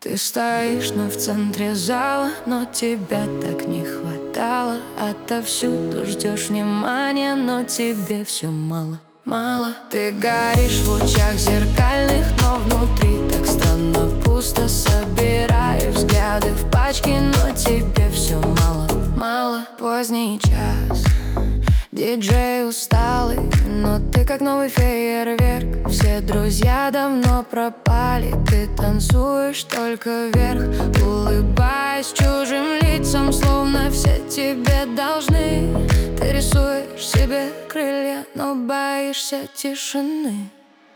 Ты стоишь, но в центре зала, но тебя так не хватало. Отовсюду ждешь внимания, но тебе все мало, мало. Ты горишь в лучах зеркальных, но внутри так странно пусто. Собираешь взгляды в пачки, но тебе все мало, мало. Поздний час, диджей усталый, но ты как новый фейерверк. Все друзья давно пропали, ты танцуешь только вверх, улыбаясь чужим лицам, словно все тебе должны. Ты рисуешь себе крылья, но боишься тишины.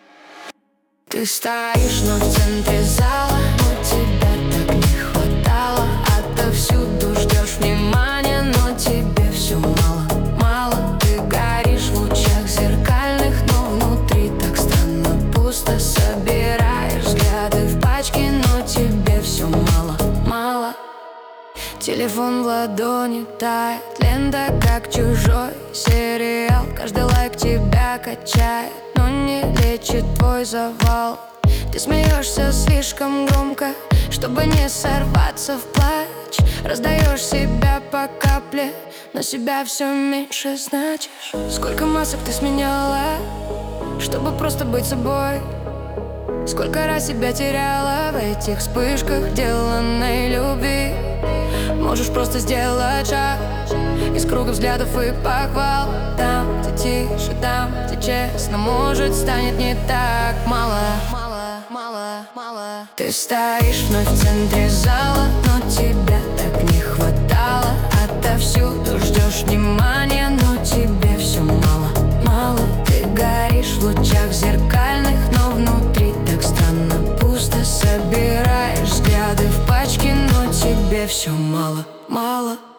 Ты стоишь, но в центре зала, но тебя так не хватало. Отовсюду ждешь внимания, но тебе все мало, мало. Ты горишь в лучах зеркальных, но внутри так странно пусто. Собираешь взгляды в пачки, но тебе все мало, мало. Телефон в ладони тает, лента как чужой сериал. Каждый лайк тебя качает, но не лечит твой завал. Ты смеешься слишком громко, чтобы не сорваться в плач. Раздаешь себя по капле, но себя все меньше значишь. Сколько масок ты сменяла, чтобы просто быть собой. Сколько раз себя теряла в этих вспышках деланной любви. Можешь просто сделать шаг из круга взглядов и похвал. Там, где тише, там, где честно, может, станет не так мало, мало, мало, мало. Ты стоишь вновь в центре зала, но тебя так не хватало. Отовсюду ждешь внимания, но тебе все мало, мало. Ты горишь в лучах зеркальных, но внутри так странно пусто. Собираешь взгляды в пачки, но тебе все мало, мало.